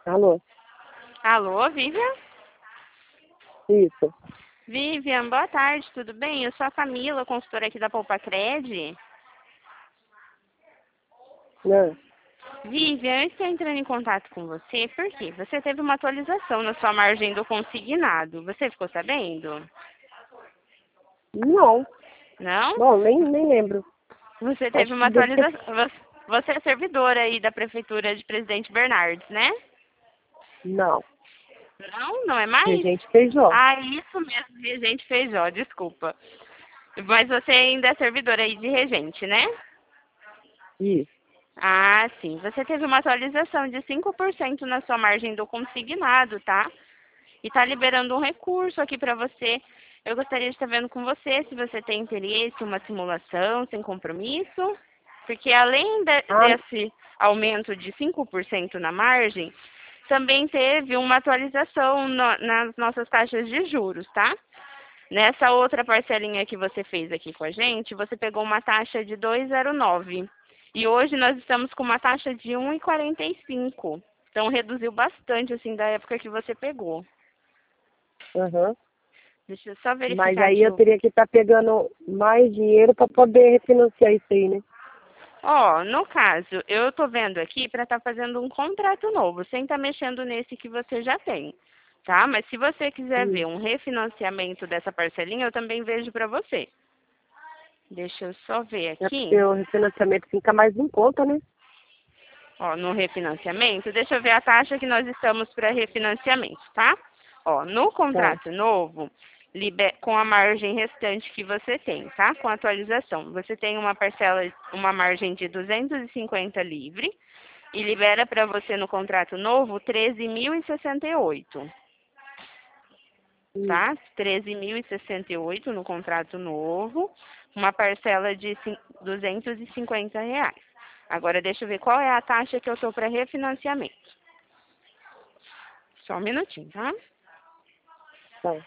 Alô? Alô, Vivian? Isso. Vivian, boa tarde, tudo bem? Eu sou a Camila, consultora aqui da Poupa Cred. Não. Vivian, eu estou entrando em contato com você porque você teve uma atualização na sua margem do consignado. Você ficou sabendo? Não. Não? Bom, nem lembro. Você teve Acho que uma deve ter... atualização. Você é servidora aí da Prefeitura de Presidente Bernardes, né? Não. Não, não é mais? Regente Feijó. Ah, isso mesmo, Regente Feijó, desculpa. Mas você ainda é servidora aí de Regente, né? Isso. Ah, sim. Você teve uma atualização de 5% na sua margem do consignado, tá? E tá liberando um recurso aqui para você. Eu gostaria de estar vendo com você se você tem interesse em uma simulação sem compromisso. Porque além Ah, desse aumento de 5% na margem, também teve uma atualização nas nossas taxas de juros, tá? Nessa outra parcelinha que você fez aqui com a gente, você pegou uma taxa de 2,09. E hoje nós estamos com uma taxa de 1,45. Então reduziu bastante assim da época que você pegou. aham. Deixa eu só Mas verificar aí aqui eu o. teria que estar pegando mais dinheiro para poder refinanciar isso aí, né? Ó, no caso, eu tô vendo aqui para estar fazendo um contrato novo, sem estar mexendo nesse que você já tem, tá? Mas se você quiser ver um refinanciamento dessa parcelinha, eu também vejo para você. Deixa eu só ver É porque aqui. o refinanciamento fica mais em conta, né? Ó, no refinanciamento, deixa eu ver a taxa que nós estamos para refinanciamento, tá? Ó, no Tá. contrato novo, com a margem restante que você tem, tá? Com a atualização. Você tem uma parcela, uma margem de 250 livre e libera para você no contrato novo 13.068, Hum. tá? 13.068 no contrato novo, uma parcela de R$ 250. Agora deixa eu ver qual é a taxa que eu estou para refinanciamento. Só um minutinho, tá? Tá.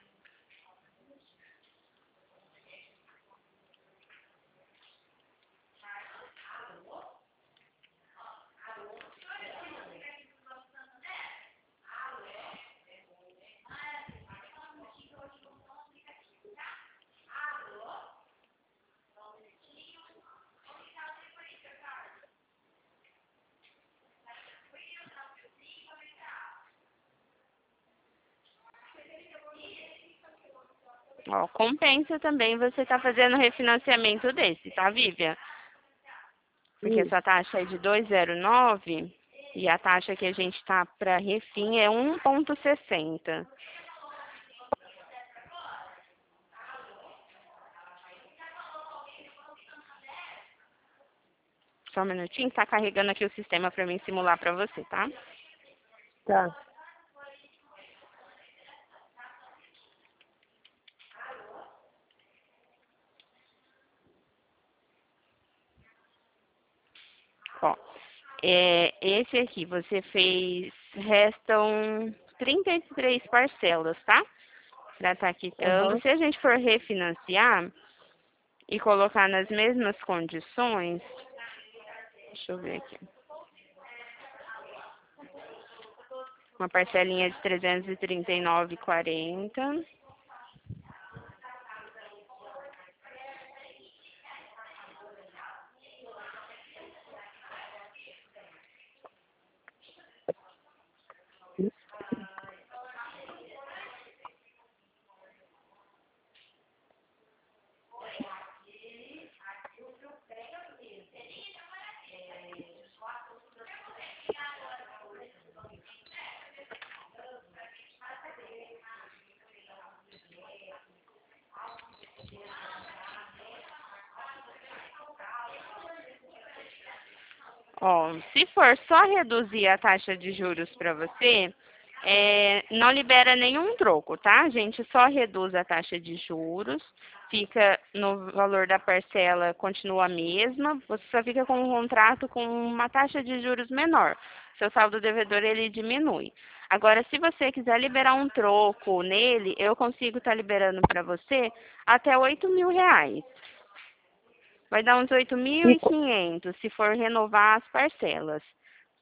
Ó, compensa também você estar fazendo refinanciamento desse, tá, Vivian? Porque Hum. essa taxa é de 2,09 e a taxa que a gente está para refim é 1,60. Só um minutinho, tá carregando aqui o sistema para mim simular para você, tá? Tá. Ó, esse aqui você fez, restam 33 parcelas, tá? Para estar quitando. Aham. Se a gente for refinanciar e colocar nas mesmas condições, deixa eu ver aqui. Uma parcelinha de 339,40. Ó, se for só reduzir a taxa de juros para você, não libera nenhum troco, tá? A gente só reduz a taxa de juros, fica no valor da parcela, continua a mesma, você só fica com um contrato com uma taxa de juros menor. Seu saldo devedor, ele diminui. Agora, se você quiser liberar um troco nele, eu consigo estar liberando para você até R$ 8.000. Vai dar uns E, 8.500 se for renovar as parcelas.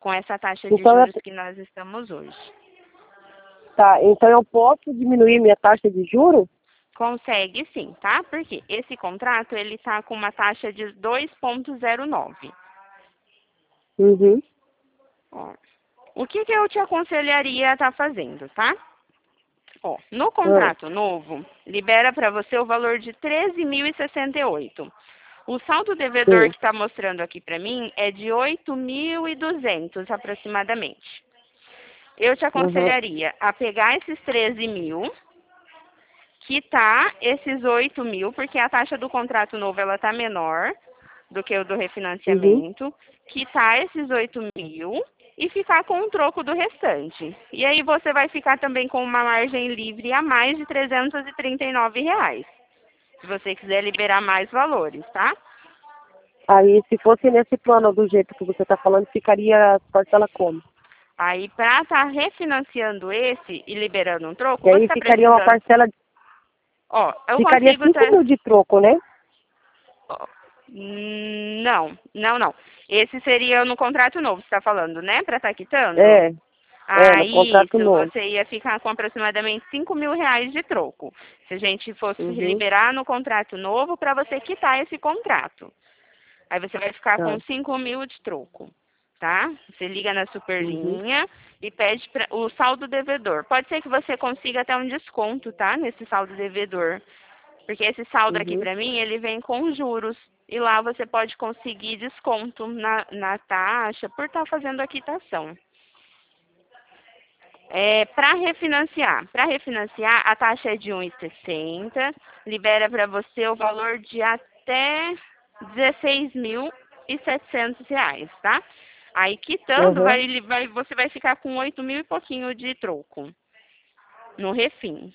com essa taxa de Então, juros que nós estamos hoje. tá, então eu posso diminuir minha taxa de juros? Consegue sim, tá? Porque esse contrato, ele tá com uma taxa de 2,09. Uhum. Ó, o que eu te aconselharia a estar fazendo, tá? Ó, no Ah, contrato novo, libera para você o valor de 13.068. O saldo devedor sim. que está mostrando aqui para mim é de 8.200 aproximadamente. Eu te Uhum. aconselharia a pegar esses 13.000, quitar esses 8.000, porque a taxa do contrato novo ela está menor do que o do Uhum. refinanciamento, quitar esses 8.000 e ficar com o troco do restante. E aí você vai ficar também com uma margem livre a mais de R$ 339, se você quiser liberar mais valores, tá? Aí, se fosse nesse plano do jeito que você está falando, ficaria a parcela como? Aí, para estar refinanciando esse e liberando um troco, E você aí está ficaria uma precisando. parcela, Ó, eu ficaria consigo. 5 mil de troco, né? Ó, não, não, não. Esse seria no contrato novo, você está falando, né? Para estar quitando? É, no Aí, contrato isso, novo. você ia ficar com aproximadamente R$ 5.000 de troco. Se a gente fosse Uhum. liberar no contrato novo para você quitar esse contrato. Aí você vai ficar Tá. com 5.000 de troco, tá? Você liga na Uhum. superlinha e pede o saldo devedor. Pode ser que você consiga até um desconto, tá? Nesse saldo devedor. Porque esse saldo aqui Uhum. para mim, ele vem com juros. E lá você pode conseguir desconto na taxa por estar fazendo a quitação. Para refinanciar, a taxa é de 1,60, libera para você o valor de até R$ 16.700, tá? Aí, quitando, Uhum. você vai ficar com 8.000 e pouquinho de troco no refim.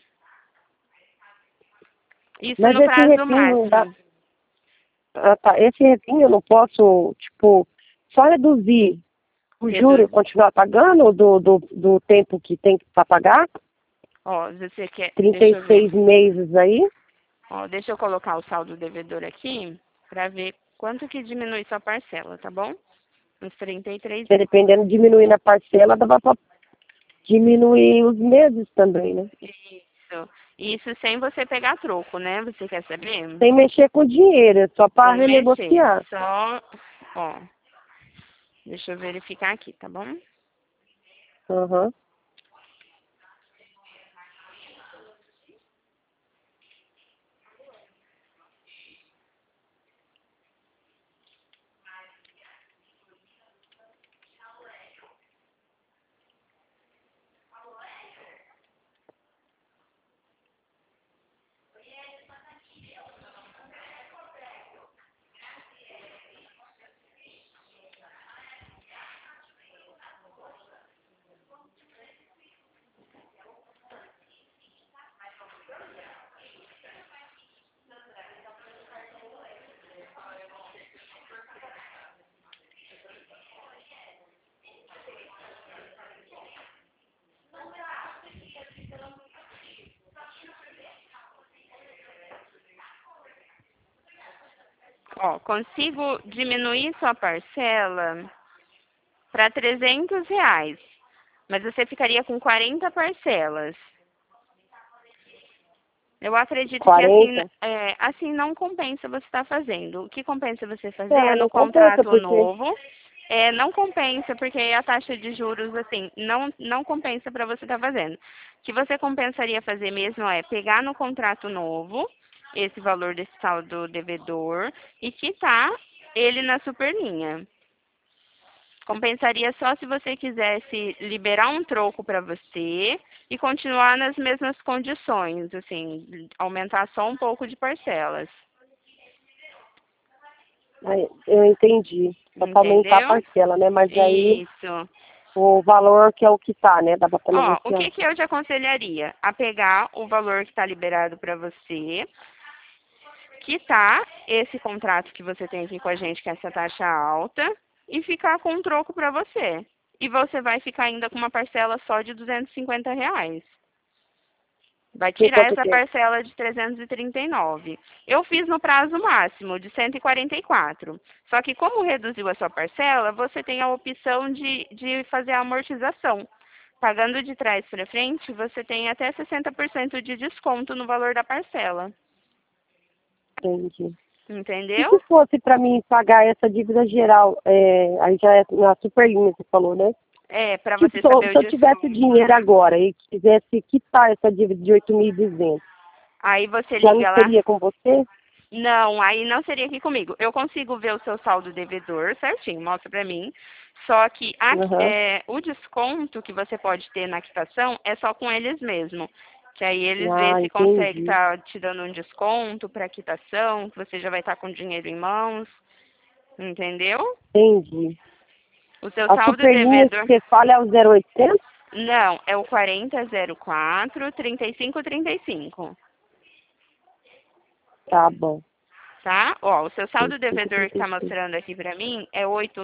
Isso Mas no esse prazo refim não dá. máximo. Ah, tá. Esse refim eu não posso, tipo, só reduzir o juro e Reduzir. continuar pagando do tempo que tem para pagar? Ó, você quer, trinta deixa e eu ver. seis meses aí, Ó, deixa eu colocar o saldo devedor aqui para ver quanto que diminui sua parcela, tá bom? Uns 33 que meses. dependendo de diminuir na parcela, dava para diminuir os meses também, né? Isso. Isso sem você pegar troco, né? Você quer saber? Sem mexer com dinheiro, é só para Sem mexer. renegociar. Só, ó, deixa eu verificar aqui, tá bom? Aham. Ó, consigo diminuir sua parcela para R$ 300, mas você ficaria com 40 parcelas. Eu acredito que assim, 40. assim não compensa você estar fazendo. O que compensa você fazer é É, no não compensa, contrato porque novo. Não compensa, porque a taxa de juros, assim, não compensa para você estar fazendo. O que você compensaria fazer mesmo é pegar no contrato novo esse valor desse saldo devedor e quitar ele na superlinha. Compensaria só se você quisesse liberar um troco para você e continuar nas mesmas condições, assim, aumentar só um pouco de parcelas. aí, eu entendi. Só para aumentar a Entendeu? parcela, né? Mas aí Isso. o valor que é o que tá, né? Dá para Ó, o negociar. que eu te aconselharia? A pegar o valor que está liberado para você, quitar esse contrato que você tem aqui com a gente, que é essa taxa alta, e ficar com um troco para você. E você vai ficar ainda com uma parcela só de R$ 250. Vai Que tirar quanto essa que é? parcela de 339. Eu fiz no prazo máximo de 144. Só que como reduziu a sua parcela, você tem a opção de fazer a amortização. Pagando de trás para frente, você tem até 60% de desconto no valor da parcela. Entendi. E Entendeu? se fosse para mim pagar essa dívida geral, aí já é na superlinha, você falou, né? É, para Tipo, você saber o se eu tivesse o desconto, dinheiro né? agora e quisesse quitar essa dívida de 8.200, Aí você já não liga lá. seria com você? Não, aí não seria aqui comigo. Eu consigo ver o seu saldo devedor certinho, mostra pra mim. Só que Aham. o desconto que você pode ter na quitação é só com eles mesmo. Que aí eles vê Ah, se consegue entendi. estar te dando um desconto para quitação, que você já vai estar com dinheiro em mãos, entendeu? Entendi. O seu A saldo superlinha que devedor, você fala é o 0800? não, é o 4004 3535. Tá bom. Tá? Ó, o seu saldo devedor que está 3536. mostrando aqui para mim é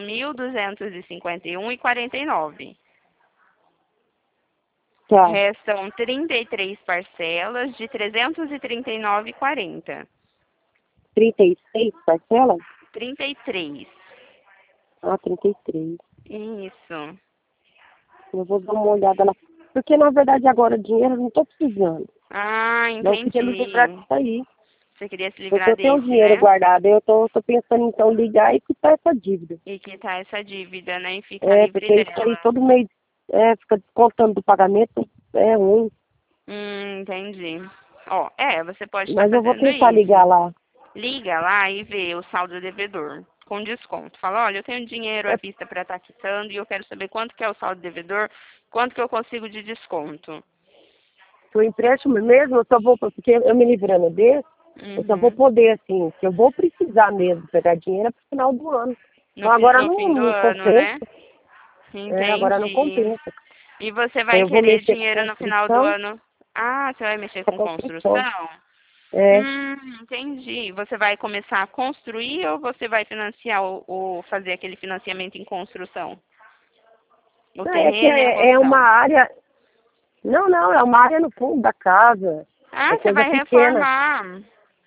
8.251,49. Tá. Restam 33 parcelas de 339,40. 36 parcela? 33. Ah, 33. Isso. Eu vou dar uma olhada lá. Porque, na verdade, agora dinheiro eu não tô precisando. Ah, Não queria me livrar entendi. disso aí. Você queria se Porque livrar eu tenho um desse, dinheiro né? guardado. Eu tô pensando, então, ligar e quitar essa dívida. E quitar essa dívida, né? E ficar É, livre porque isso aí dela. todo mês fica descontando do pagamento. É ruim. Entendi. Ó, você pode estar Mas eu vou fazendo tentar ligar isso. lá. Liga lá e vê o saldo devedor com desconto. Fala, olha, eu tenho dinheiro à É vista para estar quitando e eu quero saber quanto que é o saldo devedor, quanto que eu consigo de desconto. que o empréstimo mesmo, eu só vou, porque eu me livrando desse, eu só vou Uhum. poder, assim, que eu vou precisar mesmo pegar dinheiro pro final do ano. No, Então agora no fim do não ano, compensa. né? Agora não Entendi. compensa. E você Aí vai eu vou querer mexer com dinheiro no final do construção, ano? Ah, você vai mexer com com construção. construção? É, Entendi. Você vai começar a construir ou você vai financiar ou fazer aquele financiamento em construção? O não, é que terreno e a é uma construção. área, não, é uma área no fundo da casa, Ah, é você coisa vai pequena. reformar.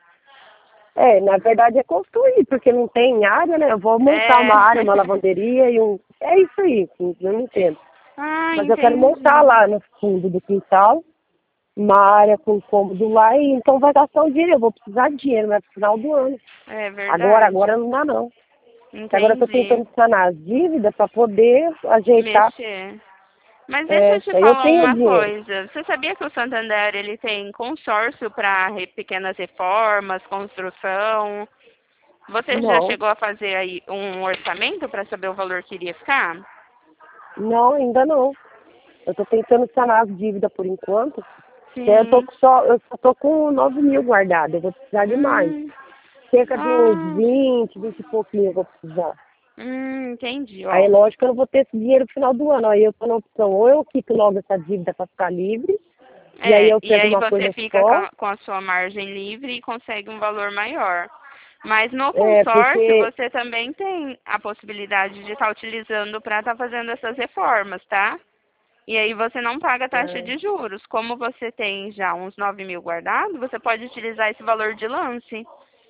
Na verdade é construir, porque não tem área, né? Eu vou montar É. uma área, uma lavanderia e um. É isso aí, assim, eu não entendo. Ah, Mas eu quero montar entendi. lá no fundo do quintal uma área com cômodo lá e então vai gastar o dinheiro. Eu vou precisar de dinheiro, mas no final do ano. É Agora verdade. não dá não. Porque agora eu estou Entendi. tentando sanar as dívidas para poder ajeitar. Mexer. Mas deixa eu te Aí eu falar tenho uma dinheiro. coisa. Você sabia que o Santander ele tem consórcio para pequenas reformas, construção? Você já Não, chegou a fazer aí um orçamento para saber o valor que iria ficar? não, ainda não. Eu estou tentando sanar as dívidas por enquanto. Que Sim. eu só tô com 9.000 guardado. Eu vou precisar de mais. Hum, Cerca de uns ah, 20 e pouquinho eu vou precisar. entendi, Aí, ó. lógico que eu não vou ter esse dinheiro no final do ano. Aí eu tô na opção, ou eu quito logo essa dívida para ficar livre, e aí eu E pego aí uma você coisa fica só. com a sua margem livre e consegue um valor maior. Mas no consórcio Porque você também tem a possibilidade de estar utilizando para estar fazendo essas reformas, tá? E aí você não paga taxa é, de juros. Como você tem já uns 9.000 guardados, você pode utilizar esse valor de lance.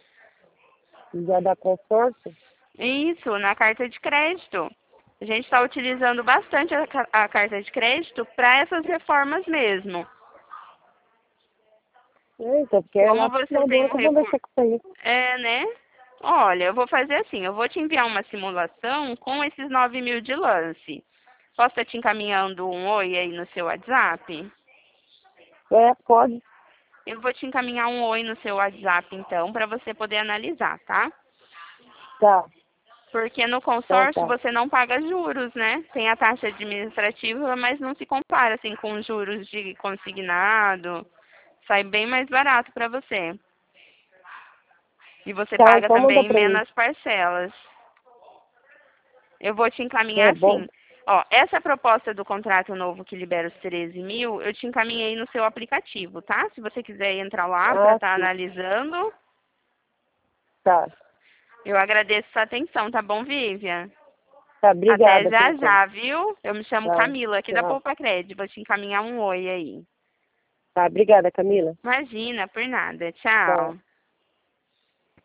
já dá consórcio, Isso, na carta de crédito. A gente está utilizando bastante a carta de crédito para essas reformas mesmo. então, porque é Como lá pro você final do tem ano um que eu vou recurso. mexer com isso aí. É, né? Olha, eu vou fazer assim, eu vou te enviar uma simulação com esses 9.000 de lance. Posso estar te encaminhando um oi aí no seu WhatsApp? Pode. Eu vou te encaminhar um oi no seu WhatsApp, então, para você poder analisar, tá? Tá, Porque no então consórcio tá. você não paga juros, né? Tem a taxa administrativa, mas não se compara assim com juros de consignado. Sai bem mais barato para você. E você Tá, paga então manda também pra mim. menos parcelas. Eu vou te É encaminhar bom. assim. Ó, essa proposta do contrato novo que libera os 13.000, eu te encaminhei no seu aplicativo, tá? Se você quiser entrar lá para Ah, estar sim. analisando, Tá. eu agradeço sua atenção, tá bom, Vivian? Tá, Até obrigada já pelo tempo. já, viu? Eu me chamo Tá, Camila, aqui da tchau. Poupa Crédito. Vou te encaminhar um oi aí. Tá, obrigada, Camila. Imagina, por nada. Tchau. Tchau.